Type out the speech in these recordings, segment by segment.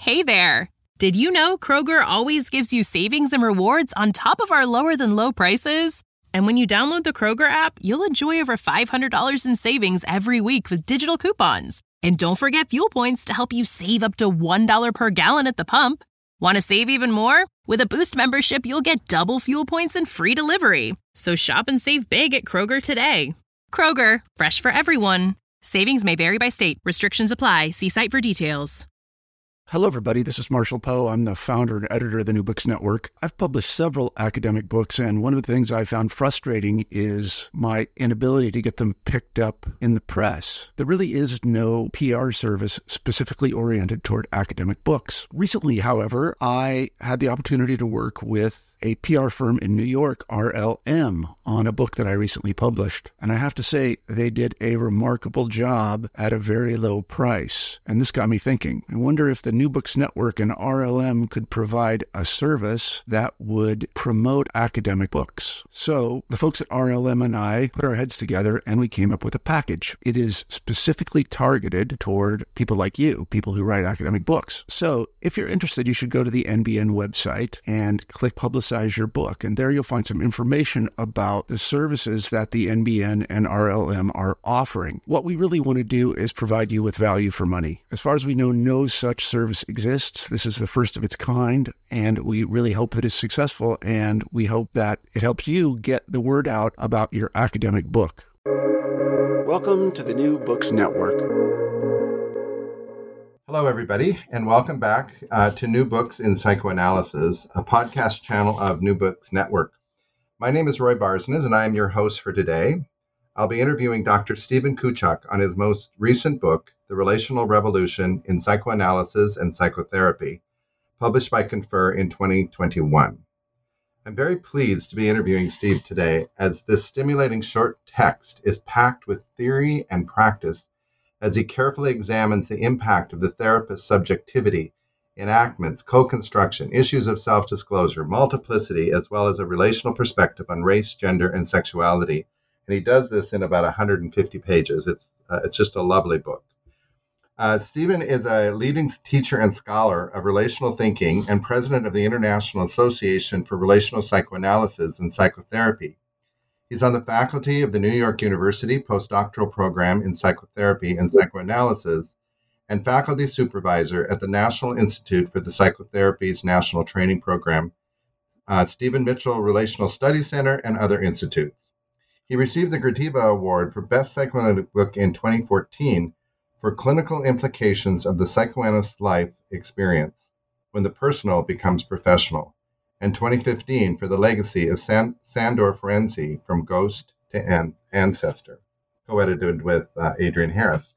Hey there! Did you know Kroger always gives you savings and rewards on top of our lower-than-low prices? And when you download the Kroger app, you'll enjoy over $500 in savings every week with digital coupons. And don't forget fuel points to help you save up to $1 per gallon at the pump. Want to save even more? With a Boost membership, you'll get double fuel points and free delivery. So shop and save big at Kroger today. Kroger, fresh for everyone. Savings may vary by state. Restrictions apply. See site for details. Hello, everybody. This is Marshall Poe. I'm the founder and editor of the New Books Network. I've published several academic books, and one of the things I found frustrating is my inability to get them picked up in the press. There really is no PR service specifically oriented toward academic books. Recently, however, I had the opportunity to work with a PR firm in New York, RLM, on a book that I recently published. And I have to say, they did a remarkable job at a very low price. And this got me thinking. I wonder if the New Books Network and RLM could provide a service that would promote academic books. So the folks at RLM and I put our heads together and we came up with a package. It is specifically targeted toward people like you, people who write academic books. So if you're interested, you should go to the NBN website and click Publicize Your Book. And there you'll find some information about the services that the NBN and RLM are offering. What we really want to do is provide you with value for money. As far as we know, no such service exists. This is the first of its kind, and we really hope that it's successful, and we hope that it helps you get the word out about your academic book. Welcome to the New Books Network. Hello, everybody, and welcome back to New Books in Psychoanalysis, a podcast channel of New Books Network. My name is Roy Barsness, and I am your host for today. I'll be interviewing Dr. Stephen Kuchuk on his most recent book, The Relational Revolution in Psychoanalysis and Psychotherapy, published by Confer in 2021. I'm very pleased to be interviewing Steve today, as this stimulating short text is packed with theory and practice as he carefully examines the impact of the therapist's subjectivity, enactments, co-construction, issues of self-disclosure, multiplicity, as well as a relational perspective on race, gender, and sexuality. And he does this in about 150 pages. It's just a lovely book. Stephen is a leading teacher and scholar of relational thinking and president of the International Association for Relational Psychoanalysis and Psychotherapy. He's on the faculty of the New York University postdoctoral program in psychotherapy and psychoanalysis, and faculty supervisor at the National Institute for the Psychotherapy's National Training Program, Stephen Mitchell Relational Studies Center, and other institutes. He received the Gradiva Award for Best Psychoanalytic Book in 2014 for clinical implications of the psychoanalyst life experience when the personal becomes professional, and 2015 for the legacy of Sandor Ferenczi, From Ghost to Ancestor, co-edited with Adrian Harris.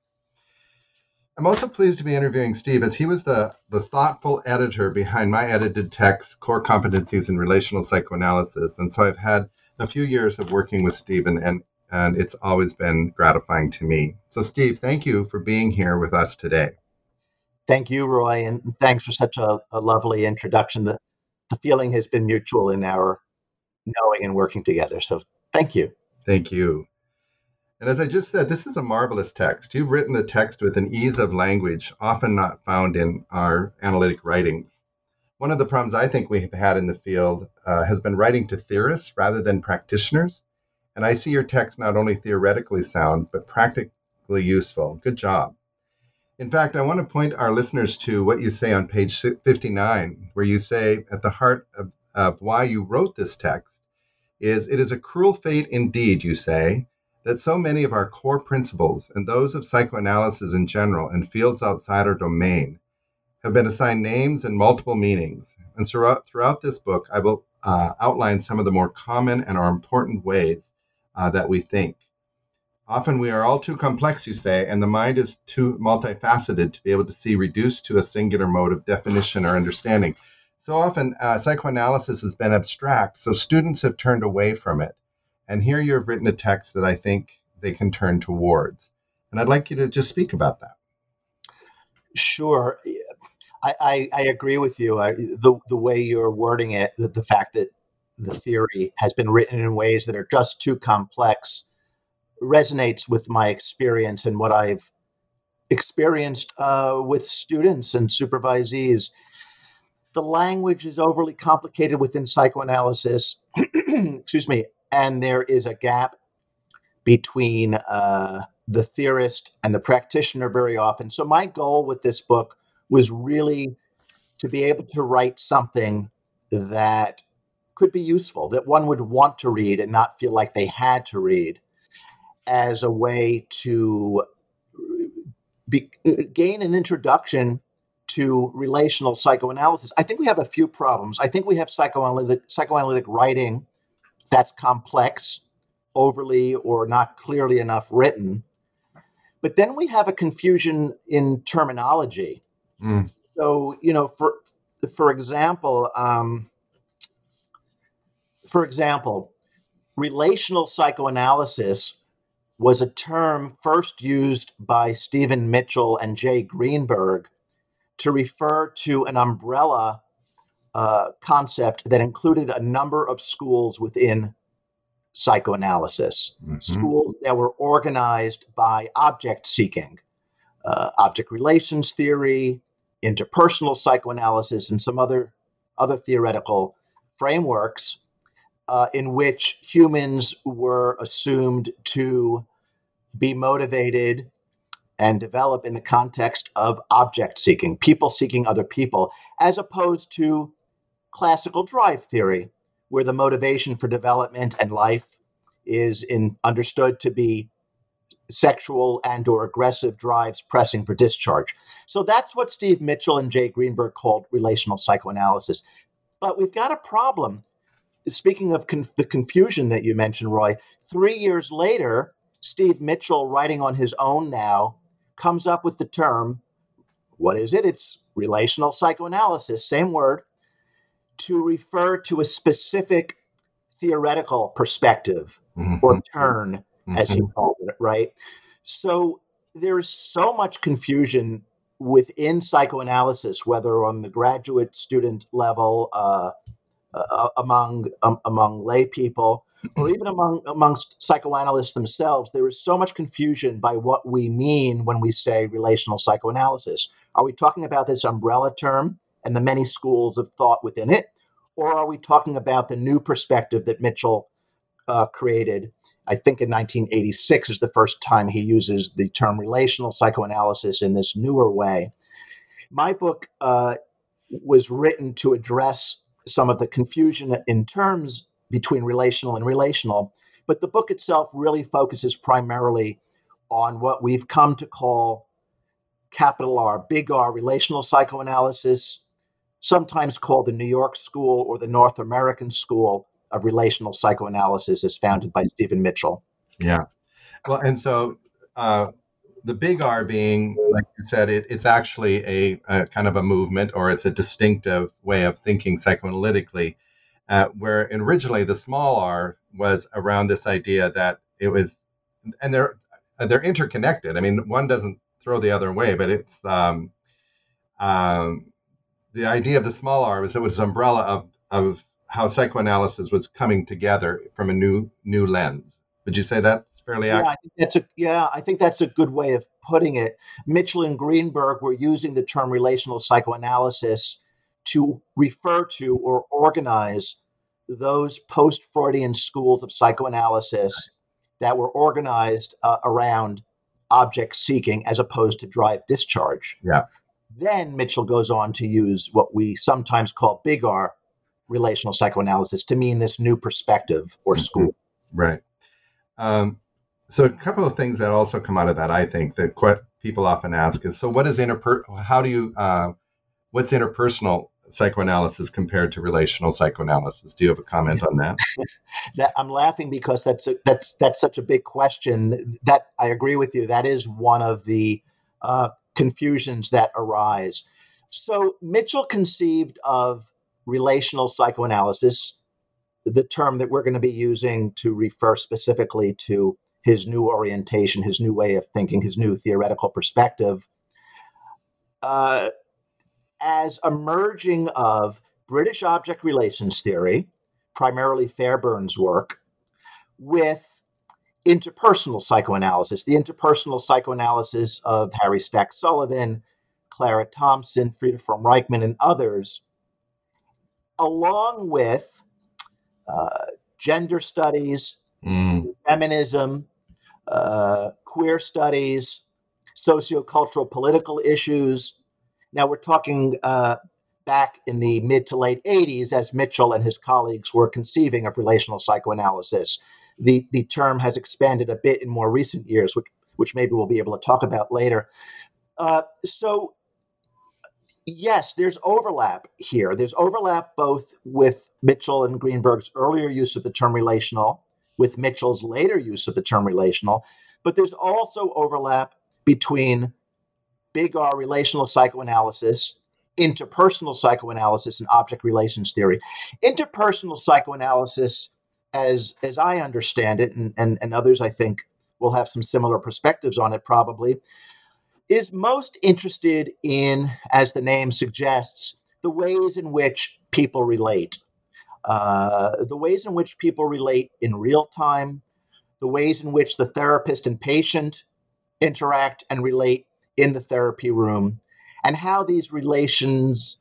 I'm also pleased to be interviewing Steve, as he was the thoughtful editor behind my edited text, Core Competencies in Relational Psychoanalysis. And so I've had a few years of working with Stephen, and it's always been gratifying to me. So Steve, thank you for being here with us today. Thank you, Roy, and thanks for such a lovely introduction. The feeling has been mutual in our knowing and working together. So thank you. Thank you. And as I just said, this is a marvelous text. You've written the text with an ease of language often not found in our analytic writings. One of the problems I think we have had in the field has been writing to theorists rather than practitioners. And I see your text not only theoretically sound, but practically useful. Good job. In fact, I want to point our listeners to what you say on page 59, where you say, at the heart of why you wrote this text is, it is a cruel fate indeed, you say, that so many of our core principles and those of psychoanalysis in general and fields outside our domain have been assigned names and multiple meanings. And throughout this book, I will outline some of the more common and our important ways that we think. Often we are all too complex, you say, and the mind is too multifaceted to be able to see reduced to a singular mode of definition or understanding. So often psychoanalysis has been abstract, so students have turned away from it. And here you have written a text that I think they can turn towards. And I'd like you to just speak about that. Sure. I agree with you. The way you're wording it, the fact that the theory has been written in ways that are just too complex resonates with my experience and what I've experienced with students and supervisees. The language is overly complicated within psychoanalysis, excuse me, and there is a gap between the theorist and the practitioner very often. So my goal with this book was really to be able to write something that could be useful, that one would want to read and not feel like they had to read, as a way to gain an introduction to relational psychoanalysis. I think we have a few problems. I think we have psychoanalytic writing that's complex, overly or not clearly enough written. But then we have a confusion in terminology. So, for example, relational psychoanalysis was a term first used by Stephen Mitchell and Jay Greenberg to refer to an umbrella concept that included a number of schools within psychoanalysis, schools that were organized by object seeking, object relations theory, interpersonal psychoanalysis, and some other theoretical frameworks in which humans were assumed to be motivated and develop in the context of object seeking, people seeking other people, as opposed to classical drive theory, where the motivation for development and life is understood to be sexual and or aggressive drives pressing for discharge. So that's what Steve Mitchell and Jay Greenberg called relational psychoanalysis. But we've got a problem. Speaking of the confusion that you mentioned, Roy, 3 years later, Steve Mitchell, writing on his own now, comes up with the term, what is it? It's relational psychoanalysis, same word, to refer to a specific theoretical perspective or turn, as he called it, right? So there's so much confusion within psychoanalysis, whether on the graduate student level, among lay people, or even amongst psychoanalysts themselves. There is so much confusion by what we mean when we say relational psychoanalysis. Are we talking about this umbrella term and the many schools of thought within it? Or are we talking about the new perspective that Mitchell created? I think in 1986 is the first time he uses the term relational psychoanalysis in this newer way. My book was written to address some of the confusion in terms between relational and relational, but the book itself really focuses primarily on what we've come to call capital R, big R, relational psychoanalysis, sometimes called the New York School or the North American School of Relational Psychoanalysis, as founded by Stephen Mitchell. Yeah. Well, and so the big R being, like you said, it's actually a kind of a movement, or it's a distinctive way of thinking psychoanalytically, where originally the small r was around this idea that it was, and they're interconnected. I mean, one doesn't throw the other away, but it's the idea of the small r was it was an umbrella of how psychoanalysis was coming together from a new lens. Would you say that's fairly accurate? I think that's a good way of putting it. Mitchell and Greenberg were using the term relational psychoanalysis to refer to or organize those post-Freudian schools of psychoanalysis that were organized around object seeking as opposed to drive discharge. Yeah. Then Mitchell goes on to use what we sometimes call big R, relational psychoanalysis, to mean this new perspective or school. Right. So a couple of things that also come out of that, I think, that people often ask is, so what is what's interpersonal psychoanalysis compared to relational psychoanalysis? Do you have a comment on that? I'm laughing because that's such a big question. That I agree with you. That is one of the confusions that arise. So Mitchell conceived of relational psychoanalysis, the term that we're going to be using to refer specifically to his new orientation, his new way of thinking, his new theoretical perspective, as emerging of British object relations theory, primarily Fairbairn's work, with interpersonal psychoanalysis, the interpersonal psychoanalysis of Harry Stack Sullivan, Clara Thompson, Frieda Fromm-Reichmann, and others, along with gender studies, feminism, queer studies, sociocultural political issues. Now we're talking back in the mid to late 80s as Mitchell and his colleagues were conceiving of relational psychoanalysis. The term has expanded a bit in more recent years, which maybe we'll be able to talk about later. So yes, there's overlap here. There's overlap both with Mitchell and Greenberg's earlier use of the term relational, with Mitchell's later use of the term relational, but there's also overlap between big R relational psychoanalysis, interpersonal psychoanalysis, and object relations theory. Interpersonal psychoanalysis, as I understand it, and others I think will have some similar perspectives on it probably, is most interested in, as the name suggests, the ways in which people relate. The ways in which people relate in real time, the ways in which the therapist and patient interact and relate in the therapy room, and how these relations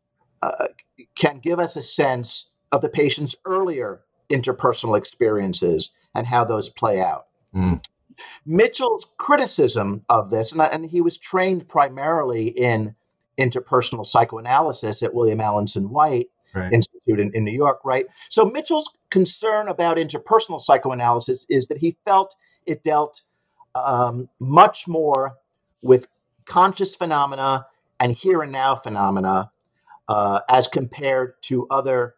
can give us a sense of the patient's earlier interpersonal experiences and how those play out. Mitchell's criticism of this, and he was trained primarily in interpersonal psychoanalysis at William Alanson White Institute in New York, right? So Mitchell's concern about interpersonal psychoanalysis is that he felt it dealt much more with conscious phenomena and here and now phenomena as compared to other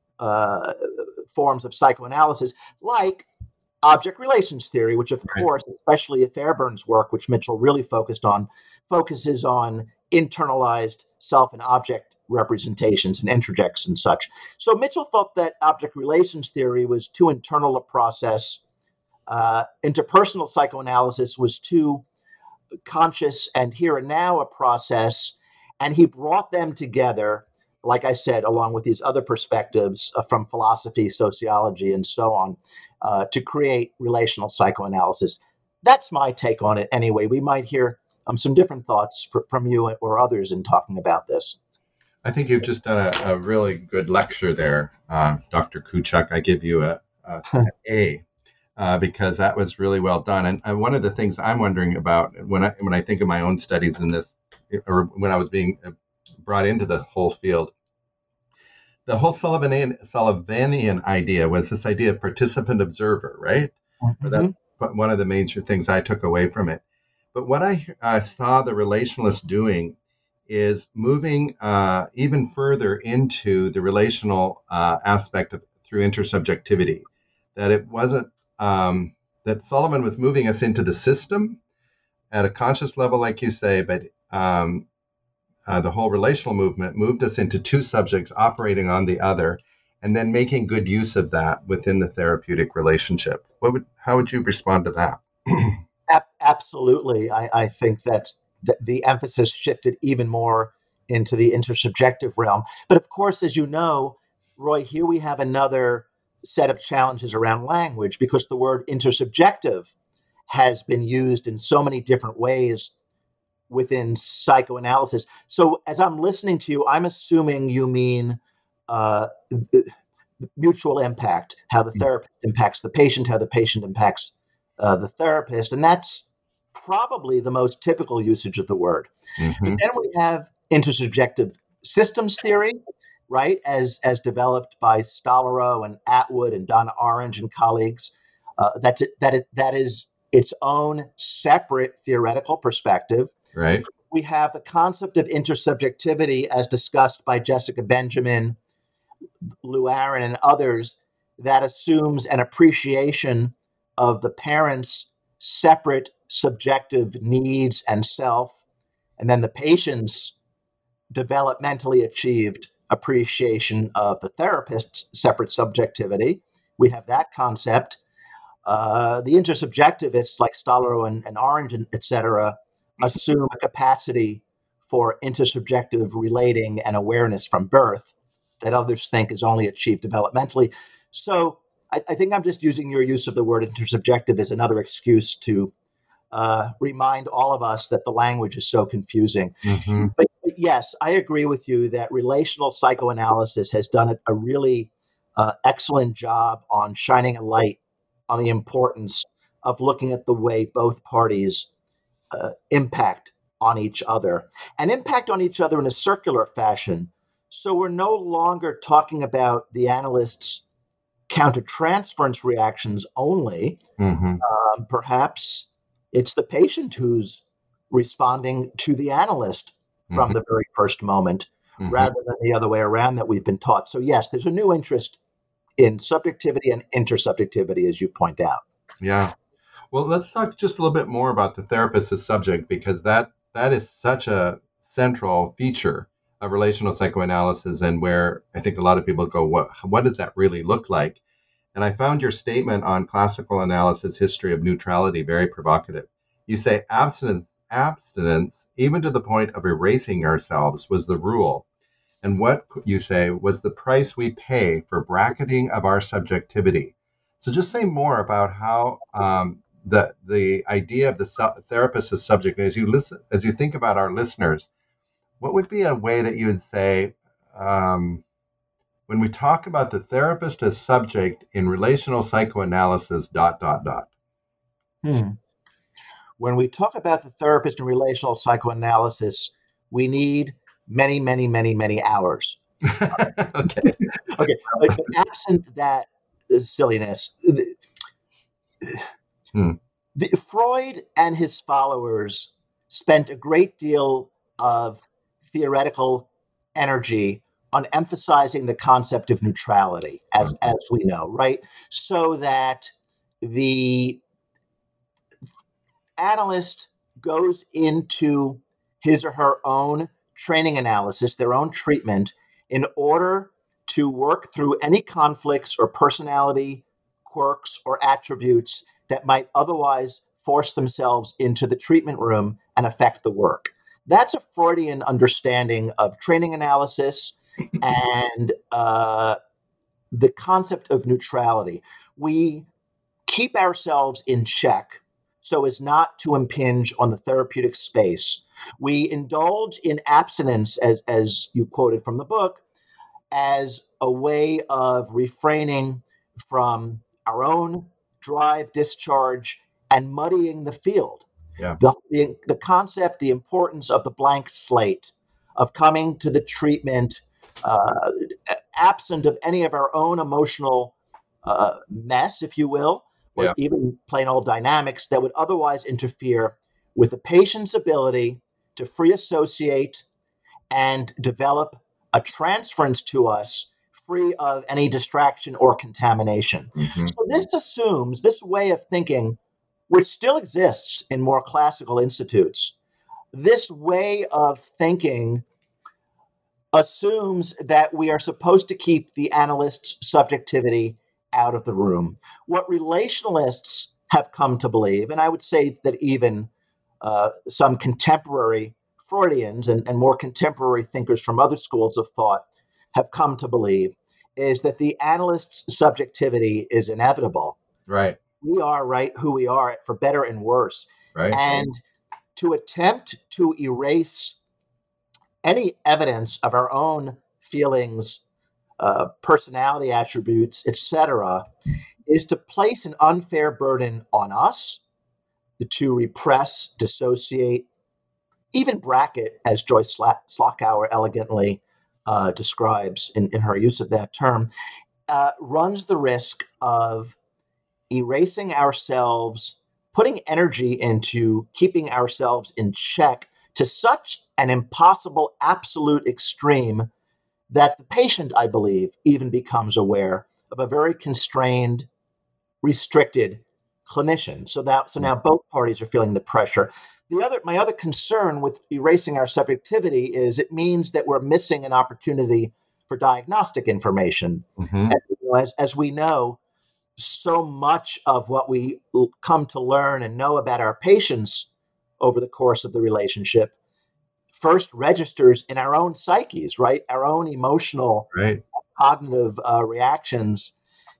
forms of psychoanalysis, like object relations theory, which of course, especially at Fairbairn's work, which Mitchell really focuses on internalized self and object representations and introjects and such. So Mitchell thought that object relations theory was too internal a process. Interpersonal psychoanalysis was too conscious and here and now a process. And he brought them together, like I said, along with these other perspectives from philosophy, sociology, and so on, to create relational psychoanalysis. That's my take on it anyway. We might hear some different thoughts from you or others in talking about this. I think you've just done a really good lecture there, Dr. Kuchuk. I give you an A because that was really well done. And one of the things I'm wondering about when I think of my own studies in this, or when I was being brought into the whole field, the whole Sullivanian idea was this idea of participant observer, right? Mm-hmm. That's one of the major things I took away from it. But what I saw the relationalists doing is moving even further into the relational aspect through intersubjectivity. That it wasn't that Sullivan was moving us into the system at a conscious level, like you say, but the whole relational movement moved us into two subjects operating on the other, and then making good use of that within the therapeutic relationship. How would you respond to that? Absolutely. I think that's the emphasis shifted even more into the intersubjective realm. But of course, as you know, Roy, here we have another set of challenges around language, because the word intersubjective has been used in so many different ways within psychoanalysis. So as I'm listening to you, I'm assuming you mean mutual impact, how the therapist impacts the patient, how the patient impacts the therapist. And that's probably the most typical usage of the word. Mm-hmm. But then we have intersubjective systems theory, right, as developed by Stollerow and Atwood and Donna Orange and colleagues. That is its own separate theoretical perspective. Right. We have the concept of intersubjectivity as discussed by Jessica Benjamin, Lou Aaron, and others, that assumes an appreciation of the parent's separate subjective needs and self, and then the patient's developmentally achieved appreciation of the therapist's separate subjectivity. We have that concept. The intersubjectivists like Stollerow and Orange, et cetera, assume a capacity for intersubjective relating and awareness from birth that others think is only achieved developmentally. So I think I'm just using your use of the word intersubjective as another excuse to remind all of us that the language is so confusing. Mm-hmm. But yes, I agree with you that relational psychoanalysis has done a really excellent job on shining a light on the importance of looking at the way both parties impact on each other and impact on each other in a circular fashion. So we're no longer talking about the analyst's countertransference reactions only. Mm-hmm. Perhaps it's the patient who's responding to the analyst from Mm-hmm. the very first moment, Mm-hmm. rather than the other way around that we've been taught. So yes, there's a new interest in subjectivity and intersubjectivity, as you point out. Yeah. Well, let's talk just a little bit more about the therapist as subject, because that is such a central feature of relational psychoanalysis, and where I think a lot of people go, what does that really look like? And I found your statement on classical analysis history of neutrality very provocative. You say abstinence, even to the point of erasing ourselves, was the rule. And what you say was the price we pay for bracketing of our subjectivity. So just say more about how the idea of the therapist as subject, as you think about our listeners, what would be a way that you would say, when we talk about the therapist as subject in relational psychoanalysis, ... When we talk about the therapist in relational psychoanalysis, we need many, many, many, many hours. Okay. Okay. But absent that silliness, Freud and his followers spent a great deal of theoretical energy on emphasizing the concept of neutrality, as we know, right? So that the analyst goes into his or her own training analysis, their own treatment, in order to work through any conflicts or personality quirks or attributes that might otherwise force themselves into the treatment room and affect the work. That's a Freudian understanding of training analysis and the concept of neutrality. We keep ourselves in check so as not to impinge on the therapeutic space. We indulge in abstinence, as you quoted from the book, as a way of refraining from our own drive, discharge, and muddying the field. Yeah. The concept, the importance of the blank slate, of coming to the treatment absent of any of our own emotional mess, if you will, or even plain old dynamics that would otherwise interfere with the patient's ability to free associate and develop a transference to us free of any distraction or contamination. Mm-hmm. So this assumes, this way of thinking, which still exists in more classical institutes, this way of thinking assumes that we are supposed to keep the analyst's subjectivity out of the room. What relationalists have come to believe, and I would say that even some contemporary Freudians and more contemporary thinkers from other schools of thought have come to believe, is that the analyst's subjectivity is inevitable. Right. We are who we are, for better and worse. Right. And to attempt to erase any evidence of our own feelings, personality attributes, etc., is to place an unfair burden on us to repress, dissociate, even bracket, as Joyce Slockower elegantly describes in her use of that term, runs the risk of erasing ourselves, putting energy into keeping ourselves in check to such an impossible absolute extreme that the patient, I believe, even becomes aware of a very constrained, restricted clinician. So now both parties are feeling the pressure. My other concern with erasing our subjectivity is it means that we're missing an opportunity for diagnostic information. Mm-hmm. And, as we know, so much of what we come to learn and know about our patients over the course of the relationship first registers in our own psyches, right? Our own emotional, cognitive reactions.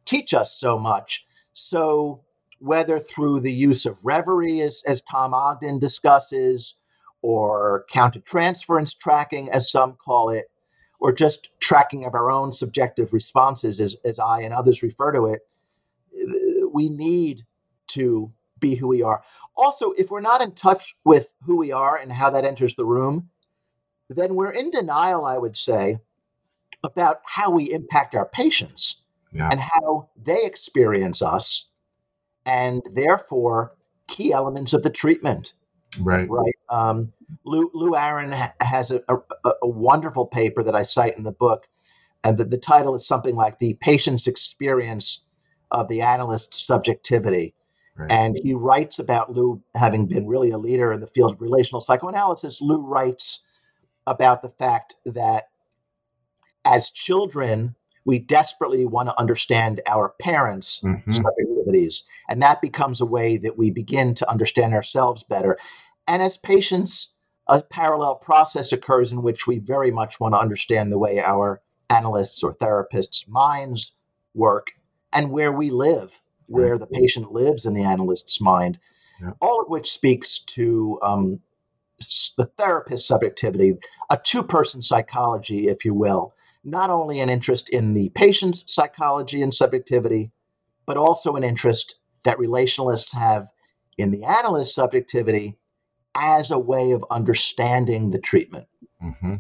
teach us so much. So whether through the use of reverie, as Tom Ogden discusses, or countertransference tracking, as some call it, or just tracking of our own subjective responses, as I and others refer to it, we need to be who we are. Also, if we're not in touch with who we are and how that enters the room, then we're in denial, I would say, about how we impact our patients and how they experience us, and therefore key elements of the treatment. Right. Lou Aaron has a wonderful paper that I cite in the book, and the title is something like "The Patient's Experience of the Analyst's Subjectivity." Right. And he writes about Lou having been really a leader in the field of relational psychoanalysis. Lou writes about the fact that as children, we desperately want to understand our parents' subjectivities, and that becomes a way that we begin to understand ourselves better. And as patients, a parallel process occurs in which we very much want to understand the way our analysts or therapists' minds work and where we live, where the patient lives in the analyst's mind, all of which speaks to the therapist's subjectivity, a two-person psychology, if you will, not only an interest in the patient's psychology and subjectivity, but also an interest that relationalists have in the analyst's subjectivity as a way of understanding the treatment. Mm-hmm.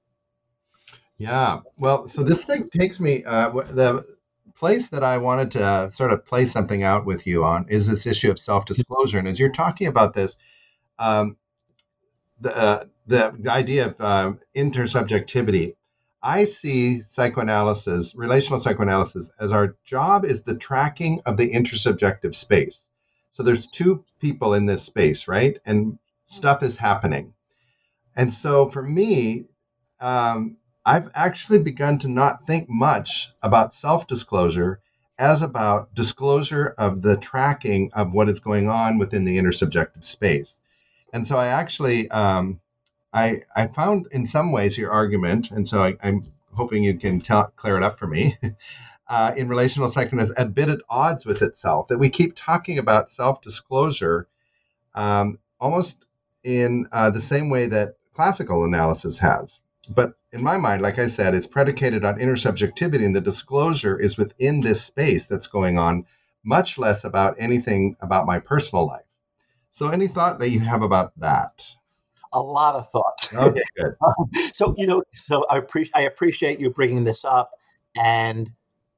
Yeah. Well, so this thing takes me, the place that I wanted to sort of play something out with you on is this issue of self-disclosure. And as you're talking about this, the idea of intersubjectivity, I see psychoanalysis, relational psychoanalysis, as our job is the tracking of the intersubjective space. So there's two people in this space, right? And stuff is happening. And so for me, I've actually begun to not think much about self-disclosure as about disclosure of the tracking of what is going on within the intersubjective space. And so I actually, I found in some ways your argument, and so I'm hoping you can clear it up for me, in relational psychoanalysis, a bit at odds with itself, that we keep talking about self-disclosure almost in the same way that classical analysis has. But in my mind, like I said, it's predicated on intersubjectivity, and the disclosure is within this space that's going on, much less about anything about my personal life. So any thought that you have about that? A lot of thoughts. Okay, good. So I appreciate you bringing this up, and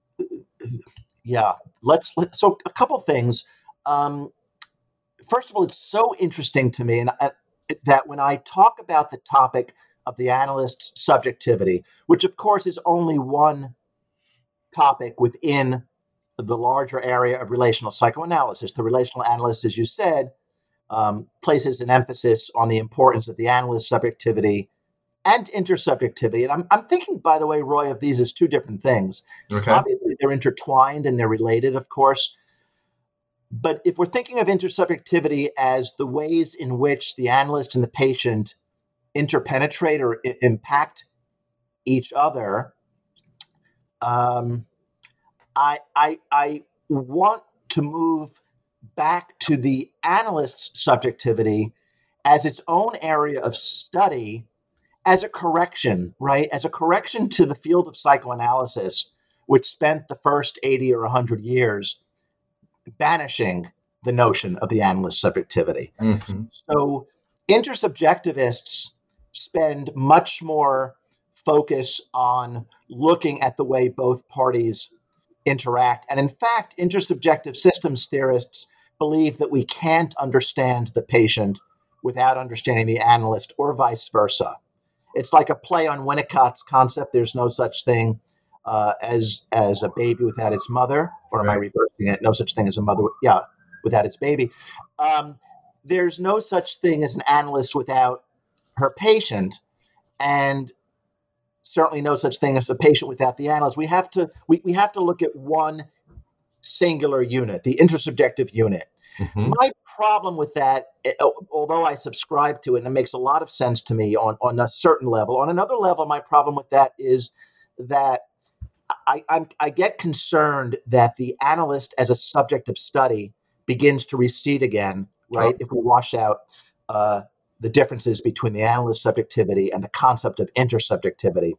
so a couple things. First of all, it's so interesting to me, and that when I talk about the topic of the analyst's subjectivity, which of course is only one topic within the larger area of relational psychoanalysis, the relational analyst, as you said, places an emphasis on the importance of the analyst's subjectivity and intersubjectivity. And I'm thinking, by the way, Roy, of these as two different things. Okay. Obviously, they're intertwined and they're related, of course. But if we're thinking of intersubjectivity as the ways in which the analyst and the patient interpenetrate or impact each other, I want to move back to the analyst's subjectivity as its own area of study, as a correction, right? As a correction to the field of psychoanalysis, which spent the first 80 or 100 years banishing the notion of the analyst's subjectivity. Mm-hmm. So intersubjectivists spend much more focus on looking at the way both parties interact. And in fact, intersubjective systems theorists believe that we can't understand the patient without understanding the analyst, or vice versa. It's like a play on Winnicott's concept, there's no such thing as a baby without its mother, or am I reversing it? No such thing as a mother, without its baby. There's no such thing as an analyst without her patient, and certainly no such thing as a patient without the analyst. We have to look at one singular unit, the intersubjective unit. Mm-hmm. My problem with that, although I subscribe to it and it makes a lot of sense to me on a certain level, on another level, my problem with that is that I get concerned that the analyst as a subject of study begins to recede again, right? If we wash out the differences between the analyst subjectivity and the concept of intersubjectivity.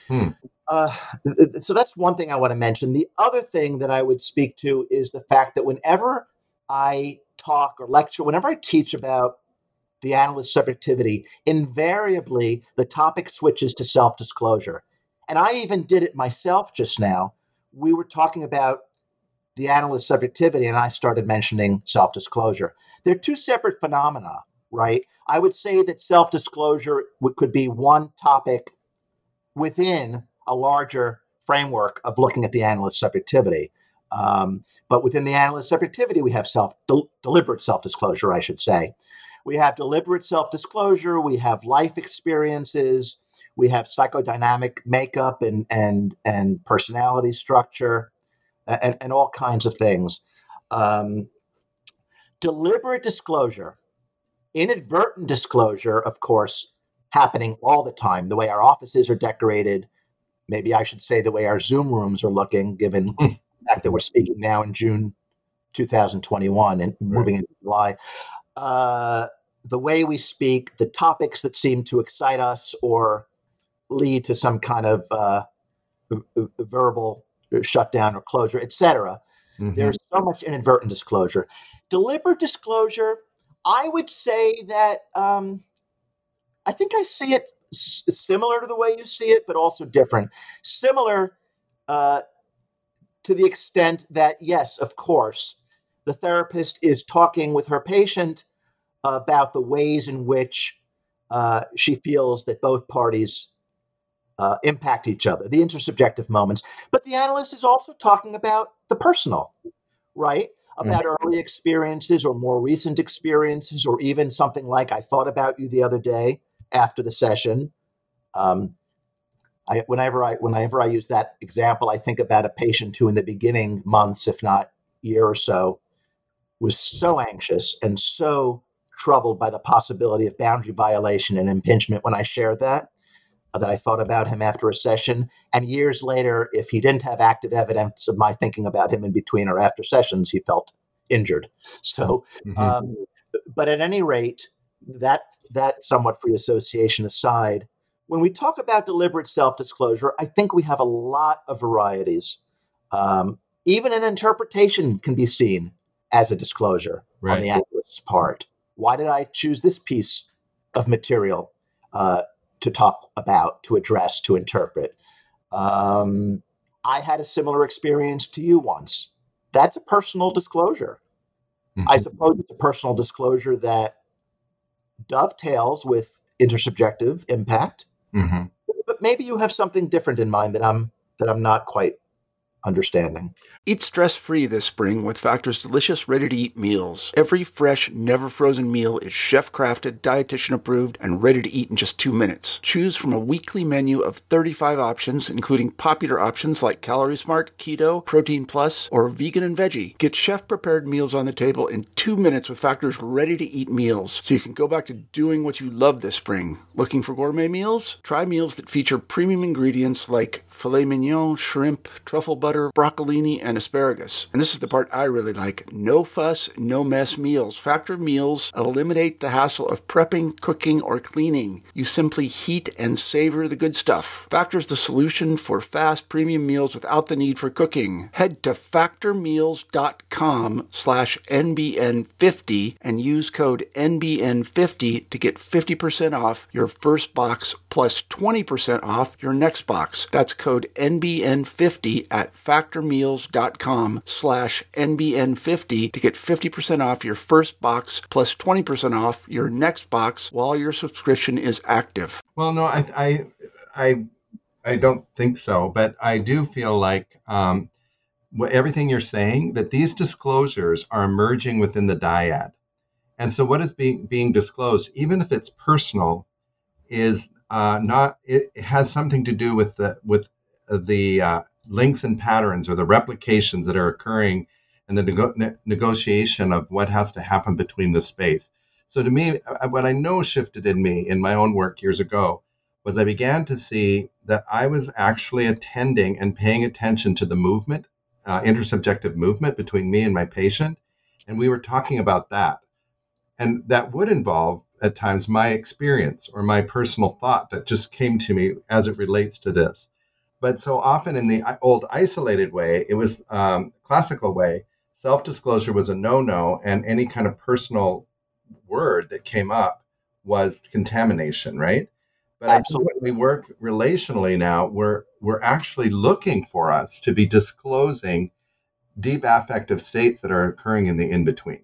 So that's one thing I want to mention. The other thing that I would speak to is the fact that whenever I talk or lecture, whenever I teach about the analyst subjectivity, invariably the topic switches to self-disclosure. And I even did it myself just now. We were talking about the analyst subjectivity, and I started mentioning self-disclosure. They're two separate phenomena, right? I would say that self-disclosure could be one topic within a larger framework of looking at the analyst subjectivity. But within the analyst subjectivity, we have deliberate self-disclosure, I should say. We have deliberate self-disclosure, we have life experiences, we have psychodynamic makeup and personality structure, and all kinds of things. Deliberate disclosure, inadvertent disclosure, of course, happening all the time, the way our offices are decorated. Maybe I should say the way our Zoom rooms are looking, given the fact that we're speaking now in June 2021 and moving into July. The way we speak, the topics that seem to excite us or lead to some kind of verbal shutdown or closure, etc. There's so much inadvertent disclosure. Deliberate disclosure, I would say that I think I see it similar to the way you see it, but also different. Similar to the extent that, yes, of course, the therapist is talking with her patient about the ways in which she feels that both parties impact each other, the intersubjective moments. But the analyst is also talking about the personal, right? About early experiences or more recent experiences, or even something like, I thought about you the other day after the session. Whenever I use that example, I think about a patient who in the beginning months, if not year or so, was so anxious and so troubled by the possibility of boundary violation and impingement when I shared that I thought about him after a session. And years later, if he didn't have active evidence of my thinking about him in between or after sessions, he felt injured. So, but at any rate, that somewhat free association aside, when we talk about deliberate self-disclosure, I think we have a lot of varieties. Even an interpretation can be seen as a disclosure on the analyst's part. Why did I choose this piece of material to talk about, to address, to interpret? I had a similar experience to you once. That's a personal disclosure. I suppose it's a personal disclosure that dovetails with intersubjective impact. But maybe you have something different in mind that I'm not quite understanding. Eat stress-free this spring with Factor's delicious ready-to-eat meals. Every fresh, never-frozen meal is chef-crafted, dietitian-approved, and ready to eat in just 2 minutes. Choose from a weekly menu of 35 options, including popular options like Calorie Smart, Keto, Protein Plus, or Vegan and Veggie. Get chef-prepared meals on the table in 2 minutes with Factor's ready-to-eat meals, so you can go back to doing what you love this spring. Looking for gourmet meals? Try meals that feature premium ingredients like filet mignon, shrimp, truffle butter, broccolini, and asparagus. And this is the part I really like. No fuss, no mess meals. Factor meals eliminate the hassle of prepping, cooking, or cleaning. You simply heat and savor the good stuff. Factor's the solution for fast premium meals without the need for cooking. Head to factormeals.com/NBN50 and use code NBN50 to get 50% off your first box plus 20% off your next box. That's code NBN50 at factormeals.com/NBN50 to get 50% off your first box plus 20% off your next box while your subscription is active. Well, no, I don't think so, but I do feel like everything you're saying, that these disclosures are emerging within the dyad. And so what is being disclosed, even if it's personal, is it has something to do with the links and patterns or the replications that are occurring in the negotiation of what has to happen between the space. So to me, what I know shifted in me in my own work years ago was I began to see that I was actually attending and paying attention to the movement, intersubjective movement between me and my patient. And we were talking about that. And that would involve at times my experience or my personal thought that just came to me as it relates to this. But so often in the old isolated way, it was classical way, self-disclosure was a no-no, and any kind of personal word that came up was contamination, right? But Absolutely. I think when we work relationally now, we're actually looking for us to be disclosing deep affective states that are occurring in the in-between.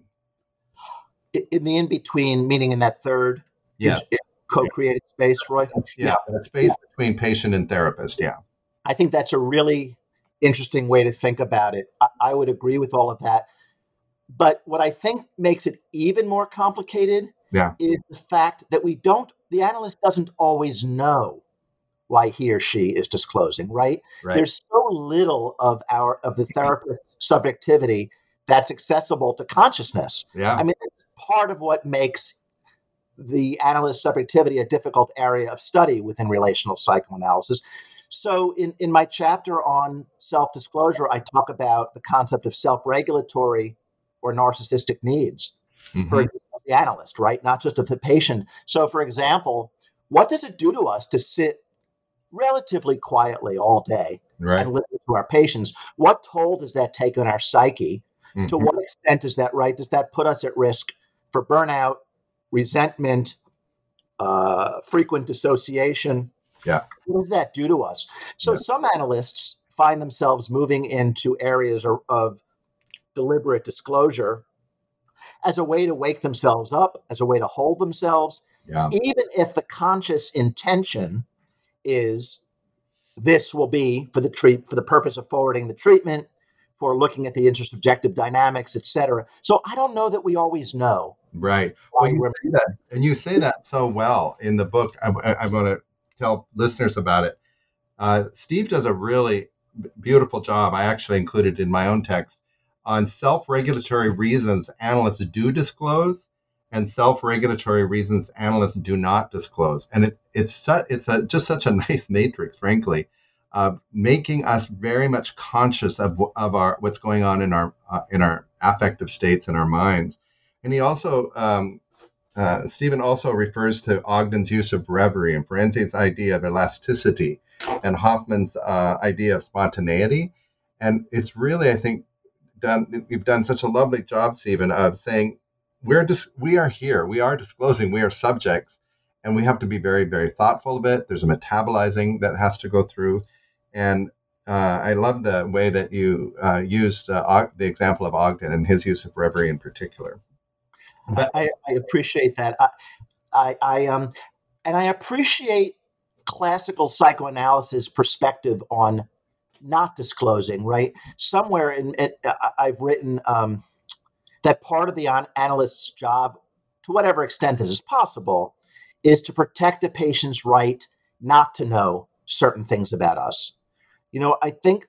In the in-between, meaning in that third Yeah. co-created space, Roy? Yeah, that space between patient and therapist, yeah. I think that's a really interesting way to think about it. I would agree with all of that. But what I think makes it even more complicated is the fact that the analyst doesn't always know why he or she is disclosing, right? There's so little of the therapist's subjectivity that's accessible to consciousness. Yeah. I mean, it's part of what makes the analyst's subjectivity a difficult area of study within relational psychoanalysis. So in my chapter on self-disclosure, I talk about the concept of self-regulatory or narcissistic needs for the analyst, right? Not just of the patient. So, for example, what does it do to us to sit relatively quietly all day and listen to our patients? What toll does that take on our psyche? To what extent is that right? Does that put us at risk for burnout, resentment, frequent dissociation? Yeah. What does that do to us? So some analysts find themselves moving into areas of deliberate disclosure as a way to wake themselves up, as a way to hold themselves, even if the conscious intention is this will be for the purpose of forwarding the treatment, for looking at the intersubjective dynamics, et cetera. So I don't know that we always know. Right. Well, you say that so well in the book. I want to tell listeners about it. Steve does a really beautiful job. I actually included in my own text on self-regulatory reasons analysts do disclose and self-regulatory reasons analysts do not disclose. And it's just such a nice matrix, frankly, of making us very much conscious of our what's going on in our affective states in our minds. And he also Stephen also refers to Ogden's use of reverie and Ferenzi's idea of elasticity and Hoffman's idea of spontaneity. And it's really, I think, you've done such a lovely job, Stephen, of saying we are here, we are disclosing, we are subjects, and we have to be very, very thoughtful of it. There's a metabolizing that has to go through. And I love the way that you used the example of Ogden and his use of reverie in particular. I appreciate that. I appreciate classical psychoanalysis perspective on not disclosing, right? Somewhere I've written that part of the analyst's job, to whatever extent this is possible, is to protect a patient's right not to know certain things about us. You know, I think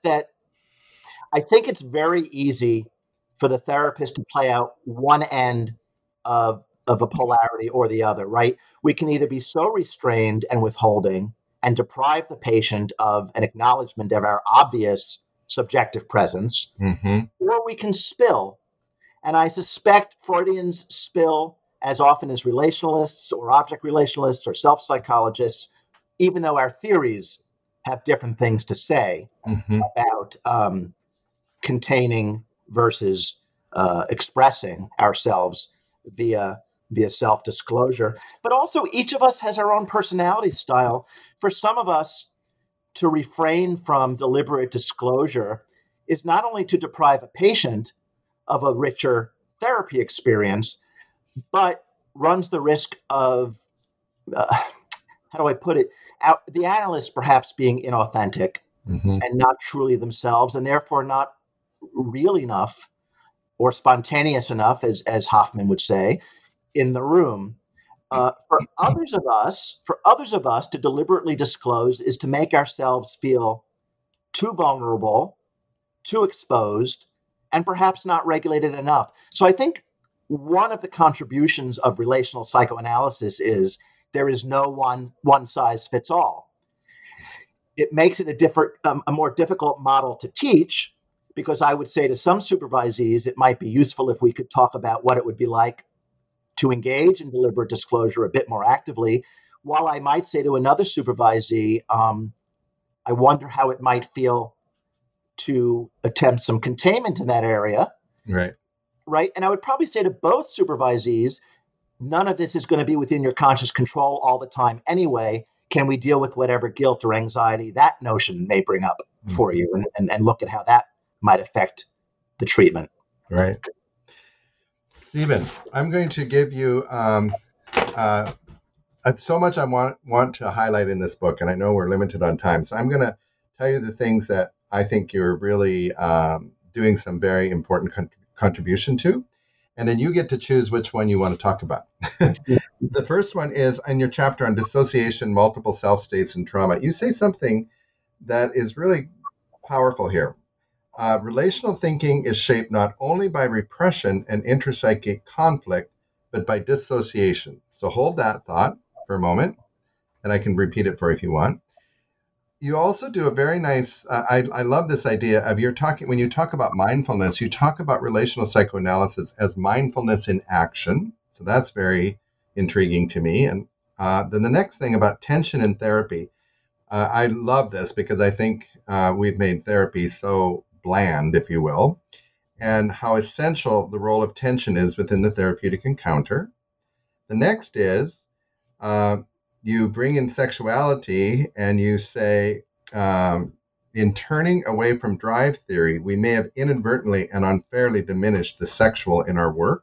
it's very easy for the therapist to play out one end of a polarity or the other, right? We can either be so restrained and withholding and deprive the patient of an acknowledgement of our obvious subjective presence, or we can spill. And I suspect Freudians spill as often as relationalists or object relationalists or self-psychologists, even though our theories have different things to say about containing versus expressing ourselves via self-disclosure. But also each of us has our own personality style. For some of us, to refrain from deliberate disclosure is not only to deprive a patient of a richer therapy experience, but runs the risk of, how do I put it, the analyst perhaps being inauthentic and not truly themselves, and therefore not real enough or spontaneous enough, as Hoffman would say, in the room. For others of us, to deliberately disclose is to make ourselves feel too vulnerable, too exposed, and perhaps not regulated enough. So I think one of the contributions of relational psychoanalysis is there is no one size fits all. It makes it a more difficult model to teach, because I would say to some supervisees, it might be useful if we could talk about what it would be like to engage in deliberate disclosure a bit more actively, while I might say to another supervisee, I wonder how it might feel to attempt some containment in that area. Right. And I would probably say to both supervisees, none of this is going to be within your conscious control all the time anyway. Can we deal with whatever guilt or anxiety that notion may bring up for you, and look at how that might affect the treatment? Right. Stephen, I'm going to give you so much I want to highlight in this book, and I know we're limited on time. So I'm going to tell you the things that I think you're really doing some very important contribution to, and then you get to choose which one you want to talk about. The first one is in your chapter on dissociation, multiple self states, and trauma. You say something that is really powerful here. Relational thinking is shaped not only by repression and intrapsychic conflict, but by dissociation. So hold that thought for a moment, and I can repeat it for you if you want. You also do a very nice, I love this idea of when you talk about mindfulness, you talk about relational psychoanalysis as mindfulness in action. So that's very intriguing to me. And then the next thing about tension in therapy, I love this because I think we've made therapy so bland, if you will, and how essential the role of tension is within the therapeutic encounter. The next is you bring in sexuality, and you say, in turning away from drive theory, we may have inadvertently and unfairly diminished the sexual in our work.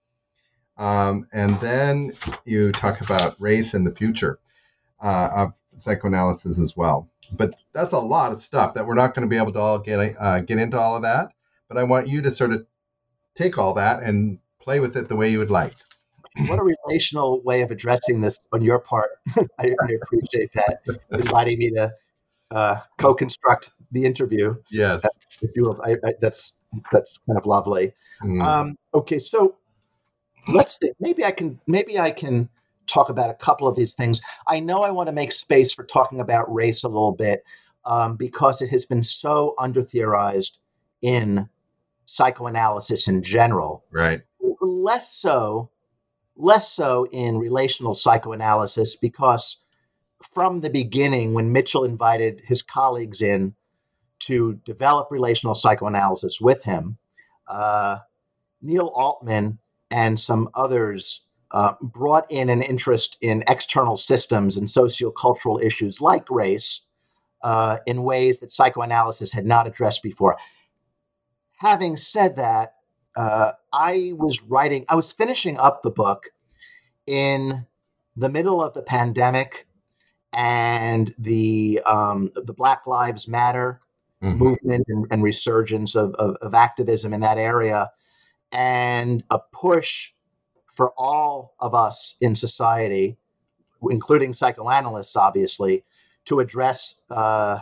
And then you talk about race and the future of psychoanalysis as well. But that's a lot of stuff that we're not going to be able to all get into all of that. But I want you to sort of take all that and play with it the way you would like. What a relational way of addressing this on your part. I appreciate that, inviting me to co-construct the interview. Yes, if you will. That's kind of lovely. Okay, so let's think. Maybe I can talk about a couple of these things. I know I want to make space for talking about race a little bit because it has been so under-theorized in psychoanalysis in general. Right. Less so in relational psychoanalysis, because from the beginning, when Mitchell invited his colleagues in to develop relational psychoanalysis with him, Neil Altman and some others brought in an interest in external systems and sociocultural issues like race in ways that psychoanalysis had not addressed before. Having said that, I was finishing up the book in the middle of the pandemic and the Black Lives Matter movement and resurgence of activism in that area, and a push for all of us in society, including psychoanalysts, obviously, to address the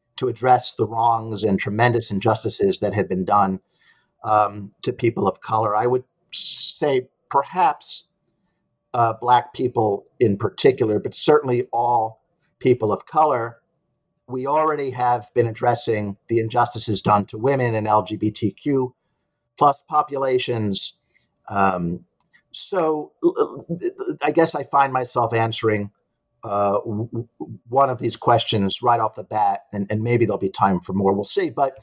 wrongs and tremendous injustices that had been done to people of color. I would say perhaps Black people in particular, but certainly all people of color. We already have been addressing the injustices done to women and LGBTQ plus populations. So I guess I find myself answering one of these questions right off the bat, and maybe there'll be time for more. We'll see. But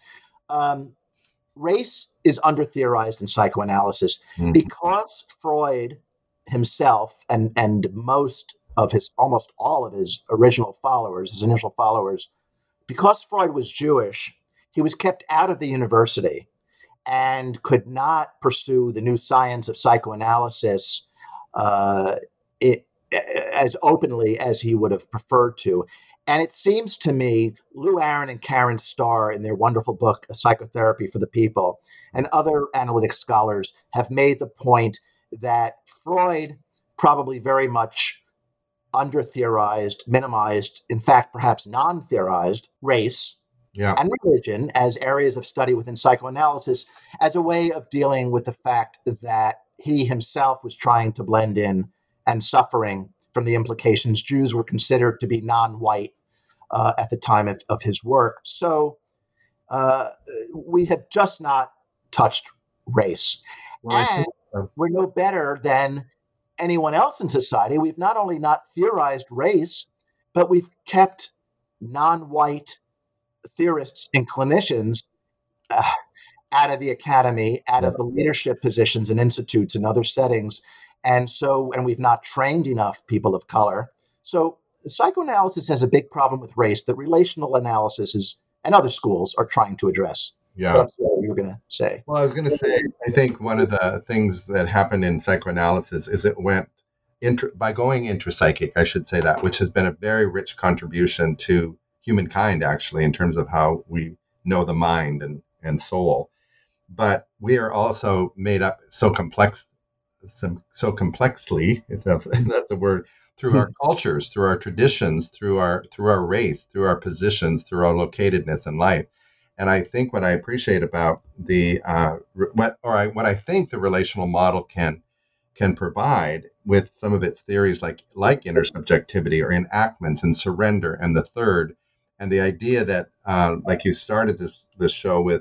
race is under-theorized in psychoanalysis because Freud himself and almost all of his initial followers, because Freud was Jewish, he was kept out of the university and could not pursue the new science of psychoanalysis as openly as he would have preferred to. And it seems to me, Lou Aaron and Karen Starr, in their wonderful book, A Psychotherapy for the People, and other analytic scholars have made the point that Freud probably very much under-theorized, minimized, in fact, perhaps non-theorized race and religion as areas of study within psychoanalysis as a way of dealing with the fact that he himself was trying to blend in and suffering from the implications, Jews were considered to be non-white at the time of his work. So we have just not touched race. Well, And we're no better than anyone else in society. We've not only not theorized race, but we've kept non-white theorists and clinicians out of the academy, out of the leadership positions and institutes and other settings. And we've not trained enough people of color. So psychoanalysis has a big problem with race that relational analysis and other schools are trying to address. Yeah. But I'm sorry, you were going to say. Well, I was going to say, I think one of the things that happened in psychoanalysis is it went by going intrapsychic, I should say that, which has been a very rich contribution to humankind, actually, in terms of how we know the mind and soul. But we are also made up so complexly, if that's a word, through our cultures, through our traditions, through our race, through our positions, through our locatedness in life. And I think what I appreciate about what I think the relational model can provide with some of its theories like intersubjectivity or enactments and surrender and the third, and the idea that like you started this show with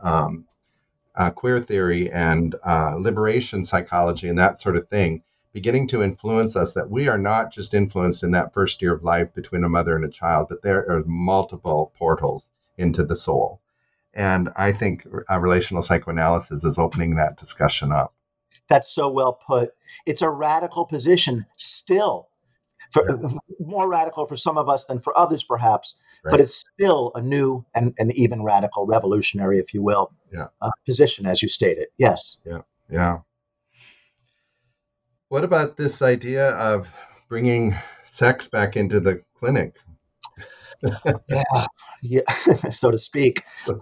queer theory and liberation psychology and that sort of thing, beginning to influence us, that we are not just influenced in that first year of life between a mother and a child, but there are multiple portals into the soul. And I think relational psychoanalysis is opening that discussion up. That's so well put. It's a radical position still, more radical for some of us than for others, perhaps, but it's still a new and even radical, revolutionary, if you will, position, as you stated. Yes. Yeah. What about this idea of bringing sex back into the clinic? Yeah, so to speak.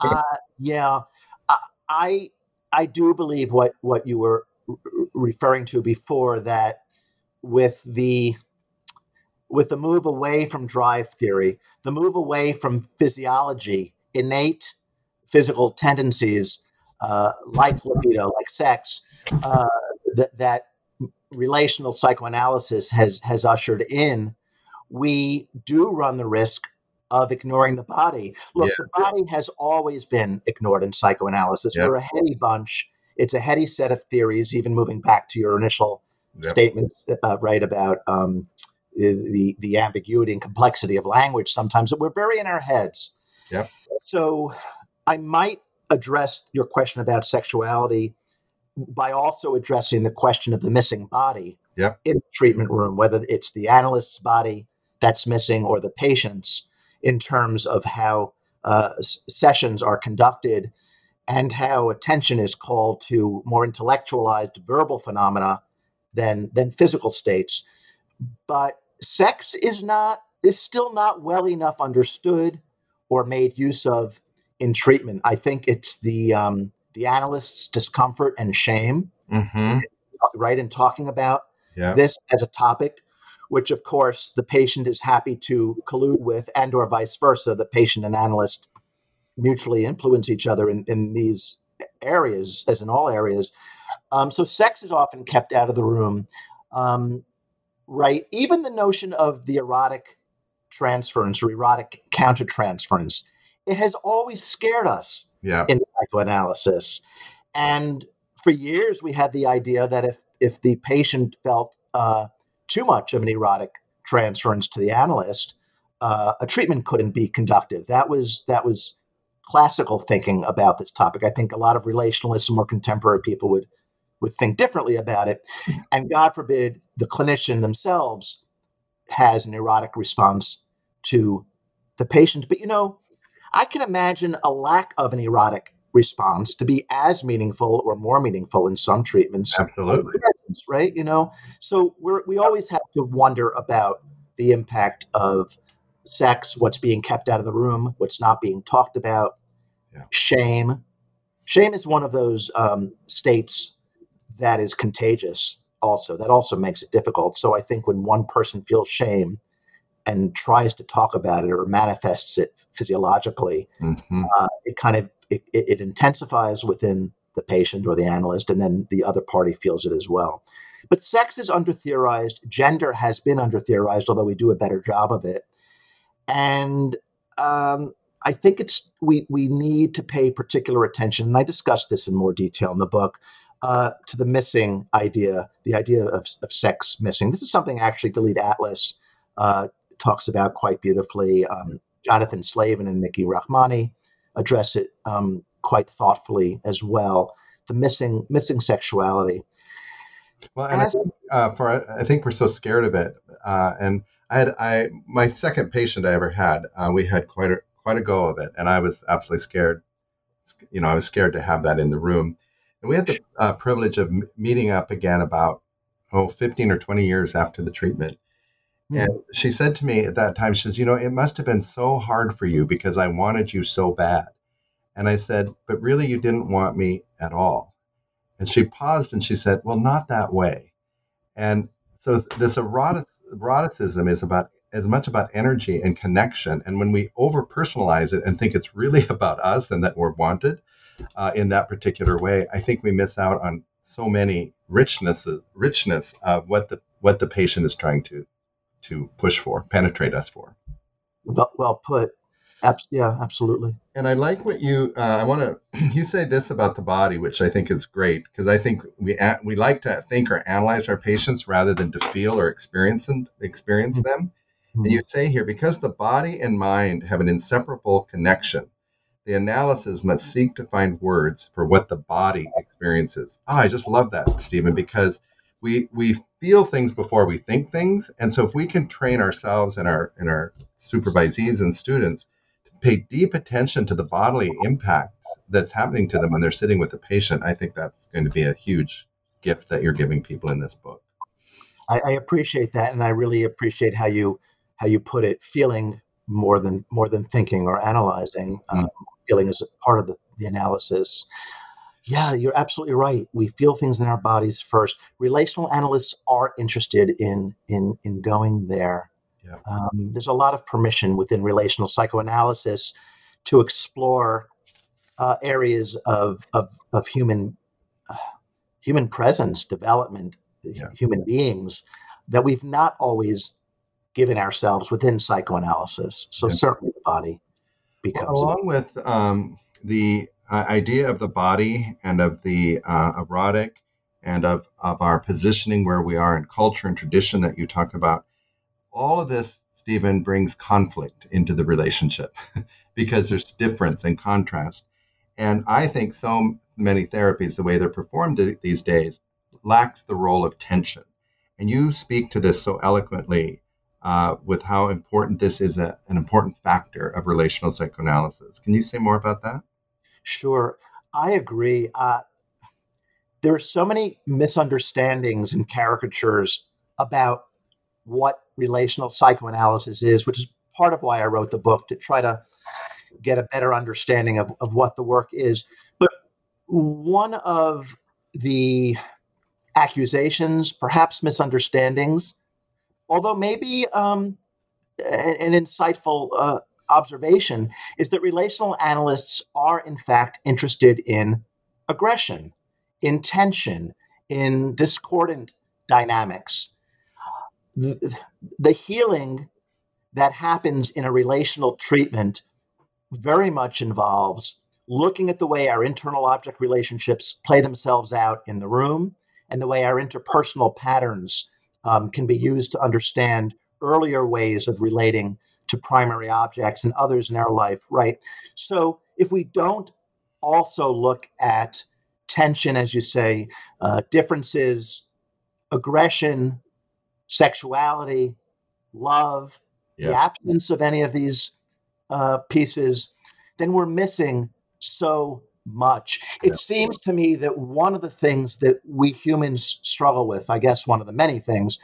I do believe what you were referring to before, that with the move away from drive theory, the move away from physiology, innate physical tendencies like libido, like sex, that relational psychoanalysis has ushered in, we do run the risk of ignoring the body. Look, the body has always been ignored in psychoanalysis. We're a heady bunch. It's a heady set of theories, even moving back to your initial statements, about the ambiguity and complexity of language sometimes. We're very in our heads. Yep. So I might address your question about sexuality by also addressing the question of the missing body in the treatment room, whether it's the analyst's body that's missing or the patient's, in terms of how sessions are conducted and how attention is called to more intellectualized verbal phenomena than physical states. But sex is still not well enough understood or made use of in treatment. I think it's the analyst's discomfort and shame, in talking about this as a topic, which of course the patient is happy to collude with, and or vice versa. The patient and analyst mutually influence each other in these areas, as in all areas. So sex is often kept out of the room, Even the notion of the erotic transference or erotic countertransference, it has always scared us in psychoanalysis. And for years, we had the idea that if the patient felt too much of an erotic transference to the analyst, a treatment couldn't be conducted. That was classical thinking about this topic. I think a lot of relationalists and more contemporary people would think differently about it. And God forbid the clinician themselves has an erotic response to the patient. But, I can imagine a lack of an erotic response to be as meaningful or more meaningful in some treatments. Absolutely. Right? So we always have to wonder about the impact of sex, what's being kept out of the room, what's not being talked about. Shame is one of those states that is contagious also. That also makes it difficult. So I think when one person feels shame and tries to talk about it or manifests it physiologically, it intensifies within the patient or the analyst, and then the other party feels it as well. But sex is under-theorized. Gender has been under-theorized, although we do a better job of it. And I think we need to pay particular attention, and I discuss this in more detail in the book, to the missing idea, the idea of sex missing. This is something actually Gilead Atlas talks about quite beautifully. Jonathan Slavin and Mickey Rahmani address it quite thoughtfully as well. The missing sexuality. Well, and I think we're so scared of it. And my second patient I ever had, we had quite a go of it, and I was absolutely scared. I was scared to have that in the room. And we had the privilege of meeting up again about 15 or 20 years after the treatment. And she said to me at that time, she says, it must have been so hard for you because I wanted you so bad. And I said, but really you didn't want me at all. And she paused and she said, well, not that way. And so this eroticism is about as much about energy and connection. And when we over-personalize it and think it's really about us and that we're wanted in that particular way, I think we miss out on so many richness of what the patient is trying to push for, penetrate us for. Well put. Yeah, absolutely. And I like what you say this about the body, which I think is great, because I think we like to think or analyze our patients rather than to feel or experience them. And you say here, because the body and mind have an inseparable connection, the analysis must seek to find words for what the body experiences. I just love that, Stephen, because we feel things before we think things. And so if we can train ourselves and our supervisees and students to pay deep attention to the bodily impact that's happening to them when they're sitting with a patient, I think that's going to be a huge gift that you're giving people in this book. I appreciate that, and I really appreciate how you put it, feeling more than thinking or analyzing. Feeling is a part of the analysis. Yeah, you're absolutely right. We feel things in our bodies first. Relational analysts are interested in going there. Yeah. There's a lot of permission within relational psychoanalysis to explore areas of human presence, development, human beings that we've not always given ourselves within psychoanalysis. So certainly the body becomes along with the idea of the body and of the erotic and of our positioning where we are in culture and tradition that you talk about. All of this, Stephen, brings conflict into the relationship because there's difference and contrast. And I think so many therapies, the way they're performed these days, lacks the role of tension. And you speak to this so eloquently with how important this is an important factor of relational psychoanalysis. Can you say more about that? Sure. I agree. There are so many misunderstandings and caricatures about what relational psychoanalysis is, which is part of why I wrote the book, to try to get a better understanding of what the work is. But one of the accusations, perhaps misunderstandings, although maybe an insightful observation, is that relational analysts are in fact interested in aggression, in tension, in discordant dynamics. The healing that happens in a relational treatment very much involves looking at the way our internal object relationships play themselves out in the room and the way our interpersonal patterns can be used to understand earlier ways of relating to primary objects and others in our life, right? So if we don't also look at tension, as you say, differences, aggression, sexuality, love, the absence of any of these pieces, then we're missing so much. It seems to me that one of the things that we humans struggle with, I guess one of the many things,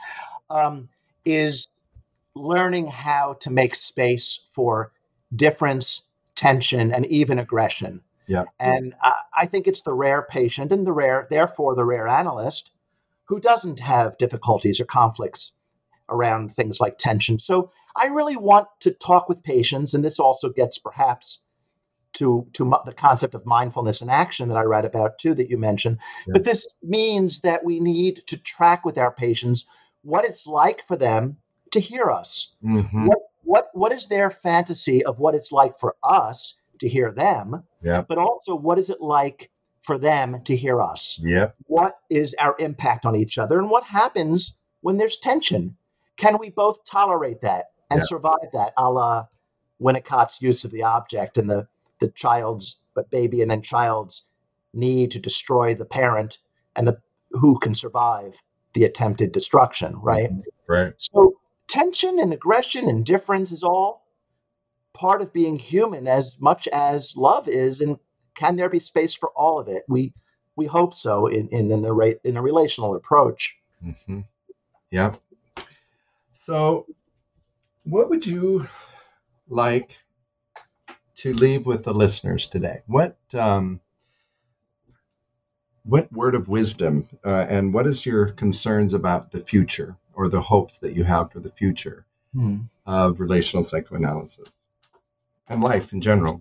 is learning how to make space for difference, tension, and even aggression. Yeah. And I think it's the rare patient and therefore the rare analyst who doesn't have difficulties or conflicts around things like tension. So I really want to talk with patients, and this also gets perhaps the concept of mindfulness and action that I write about too, that you mentioned. Yeah. But this means that we need to track with our patients what it's like for them to hear us. Mm-hmm. What is their fantasy of what it's like for us to hear them? Yeah. But also, what is it like for them to hear us? Yeah. What is our impact on each other? And what happens when there's tension? Can we both tolerate that and survive that, a la Winnicott's use of the object and the baby and then child's need to destroy the parent and who can survive the attempted destruction, right? Right. So tension and aggression and difference is all part of being human as much as love is. And can there be space for all of it? We hope so in a relational approach. Mm-hmm. Yeah. So what would you like to leave with the listeners today? What word of wisdom and what is your concerns about the future or the hopes that you have for the future of relational psychoanalysis and life in general?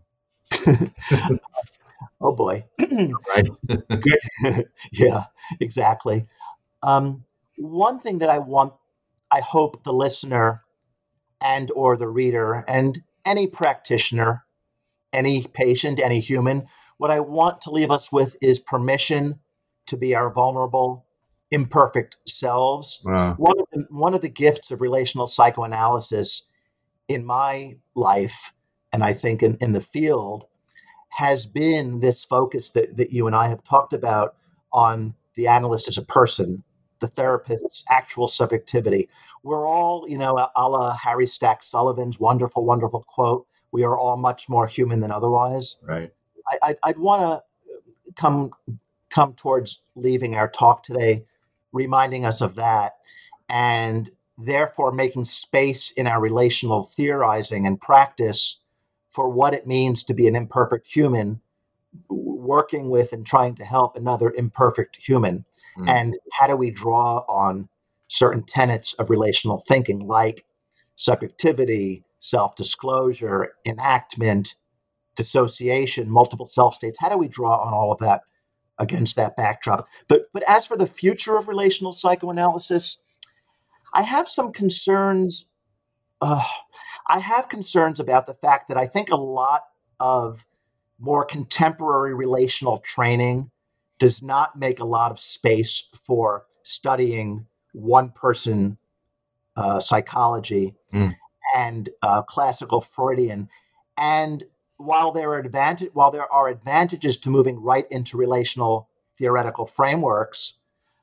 Oh boy. Right. Yeah, exactly. One thing that I hope the listener and or the reader and any practitioner, any patient, any human, what I want to leave us with is permission to be our vulnerable, imperfect selves. Wow. One of the gifts of relational psychoanalysis in my life, and I think in the field, has been this focus that you and I have talked about on the analyst as a person, the therapist's actual subjectivity. We're all, a la Harry Stack Sullivan's wonderful, wonderful quote, we are all much more human than otherwise. Right. I'd want to come towards leaving our talk today, reminding us of that, and therefore making space in our relational theorizing and practice for what it means to be an imperfect human, working with and trying to help another imperfect human. And how do we draw on certain tenets of relational thinking, like subjectivity, self-disclosure, enactment, dissociation, multiple self-states? How do we draw on all of that against that backdrop? But as for the future of relational psychoanalysis, I have some concerns. I have concerns about the fact that I think a lot of more contemporary relational training does not make a lot of space for studying one-person psychology and classical Freudian. And while there are advantages to moving right into relational theoretical frameworks,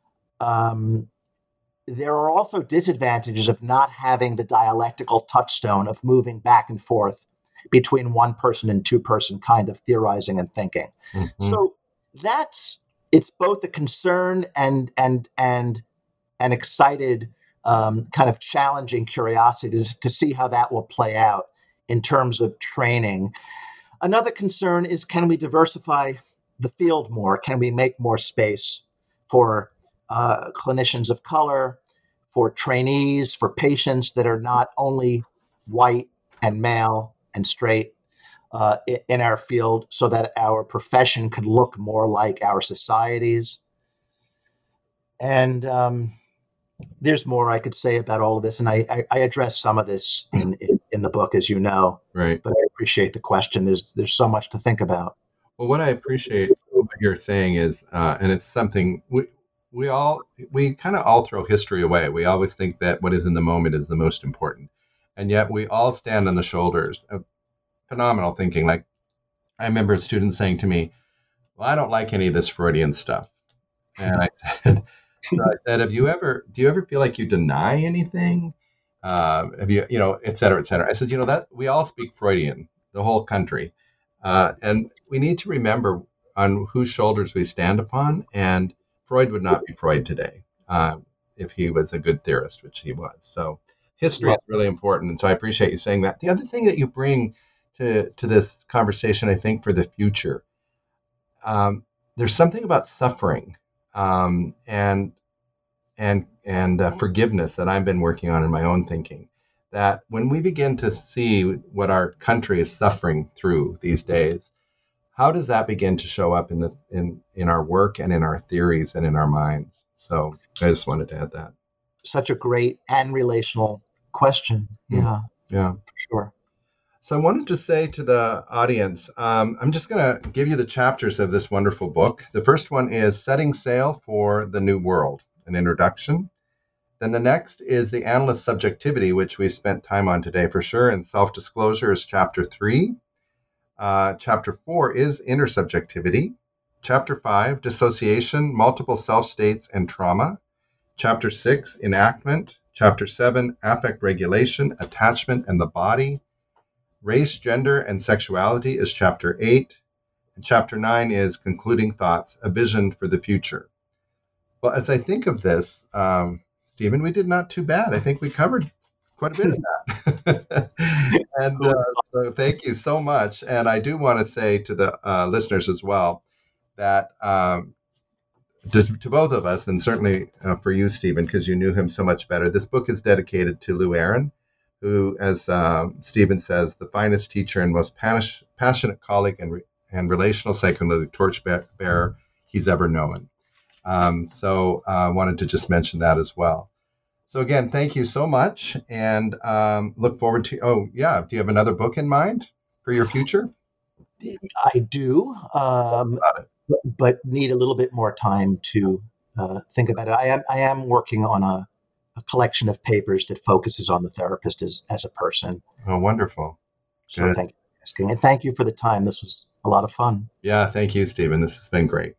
there are also disadvantages of not having the dialectical touchstone of moving back and forth between one-person and two-person kind of theorizing and thinking. Mm-hmm. So it's both a concern and an excited kind of challenging curiosity to see how that will play out in terms of training. Another concern is, can we diversify the field more? Can we make more space for clinicians of color, for trainees, for patients that are not only white and male and straight in our field, so that our profession could look more like our societies? And there's more I could say about all of this, and I address some of this in the book, as you know. Right. But I appreciate the question. There's so much to think about. Well, what I appreciate what you're saying is, and it's something we kind of all throw history away. We always think that what is in the moment is the most important, and yet we all stand on the shoulders of phenomenal thinking. Like, I remember a student saying to me, "Well, I don't like any of this Freudian stuff," and I said, do you ever feel like you deny anything? Have you, et cetera, et cetera. I said, that we all speak Freudian, the whole country. And we need to remember on whose shoulders we stand upon. And Freud would not be Freud today if he was a good theorist, which he was. So history is really important. And so I appreciate you saying that. The other thing that you bring to this conversation, I think, for the future, there's something about suffering and forgiveness that I've been working on in my own thinking, that when we begin to see what our country is suffering through these days, how does that begin to show up in our work and in our theories and in our minds? So I just wanted to add that. Such a great and relational question. Yeah. Yeah. For sure. So I wanted to say to the audience, I'm just going to give you the chapters of this wonderful book. The first one is Setting Sail for the New World, an introduction. Then the next is The Analyst's Subjectivity, which we spent time on today for sure, and Self-Disclosure is chapter 3. Chapter 4 is Intersubjectivity. Chapter 5, Dissociation, Multiple Self-States, and Trauma. Chapter 6, Enactment. Chapter 7, Affect Regulation, Attachment and the Body. Race, Gender, and Sexuality is Chapter 8. And Chapter 9 is Concluding Thoughts, A Vision for the Future. Well, as I think of this, Stephen, we did not too bad. I think we covered quite a bit of that. And so thank you so much. And I do want to say to the listeners as well that to both of us, and certainly for you, Stephen, because you knew him so much better, this book is dedicated to Lou Aaron, who, as Stephen says, the finest teacher and most passionate colleague and relational psychoanalytic torchbearer he's ever known. So I wanted to just mention that as well. So again, thank you so much, and look forward to. Oh yeah, do you have another book in mind for your future? I do, but need a little bit more time to think about it. I am working on a collection of papers that focuses on the therapist as a person. Oh, wonderful! So thank you for asking, and thank you for the time. This was a lot of fun. Yeah, thank you, Stephen. This has been great.